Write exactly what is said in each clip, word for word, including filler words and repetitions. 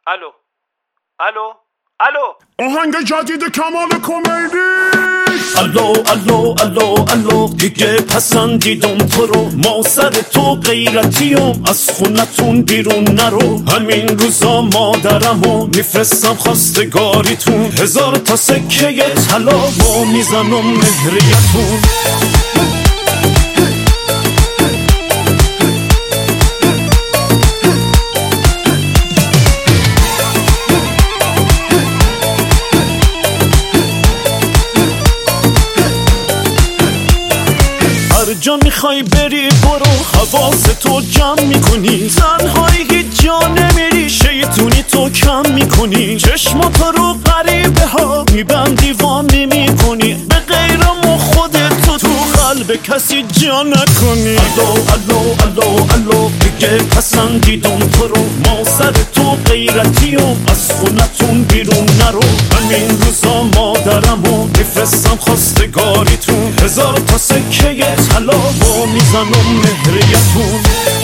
الو الو الو آهنگ جدید کمال کمیلی. الو الو الو الو دیگه پسندیدم تو رو، ما سر تو غیرتیم، از خونتون بیرون نرو. همین روزا مادرمو میفرستم خواستگاریتون، هزار تا سکه طلا ما میزنم مهریتون. هر جا میخوای بری برو، حواس تو جمع میکنی، تنهایی هیچ جا نمیری، شیطونی تو کم میکنی، چشماتو رو غریبه ها میبندی وا نمیکنی، به غیر ما خودت تو تو قلب کسی جا نکنی. الو الو الو الو دیگه پسندیدم تو رو، ما سر تو غیرتیم، از خونتون بیرون نرو. همین روزا مادرمو میفرستم خواستگاریتون، هزار تا سکه طلا با میزنم مهریتون.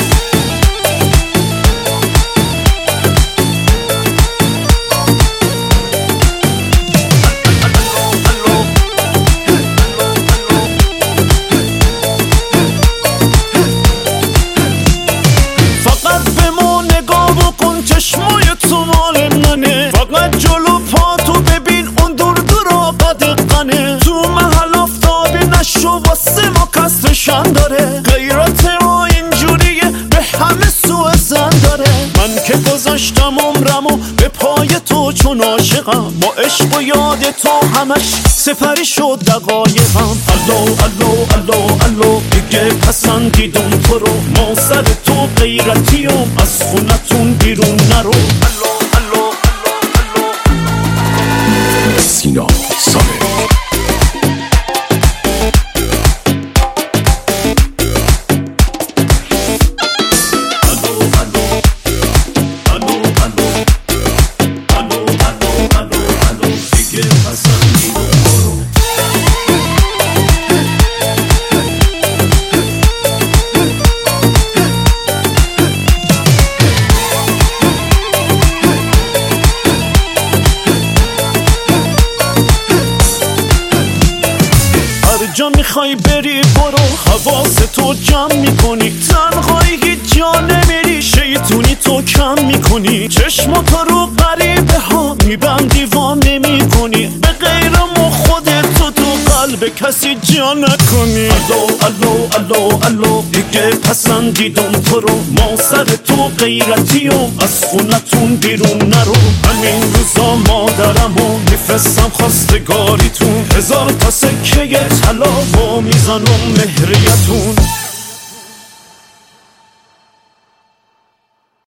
فقط به ما نگاه بکن، چشمای تو مال منه، فقط جلو پا تو ببین، اون دور دورا قدقنه، تو محل آفتابی نشو واسه ما کسرشن داره، غیرت ما اینجوریه به همه سوء زن داره. من که گذاشتم عمرمو به پای تو چون عاشقم، با عشق و یاد تو همش سپری شد دقایقم. الو الو الو الو دیگه پسندیدم تو رو، ما سر تو غیرتیم، از خونتون بیرون نرو. الو الو الو الو سینا ساله. جا میخوای بری برو، حواس تو جمع میکنی، تنهایی هیچ جا نمیری، شیطونی تو کم میکنی، چشماتو رو غریبه ها میبندی وا نمیکنی، به غیر ما خودت تو تو قلب کسی جا نکنی. الو الو الو الو دیگه پسندیدم تو رو، ما سر تو غیرتیم، از خونتون بیرون نرو. همین روزا مادرمو میفرستم خواستگاریتون، هزار تا سکه طلا با میزنم مهریتون.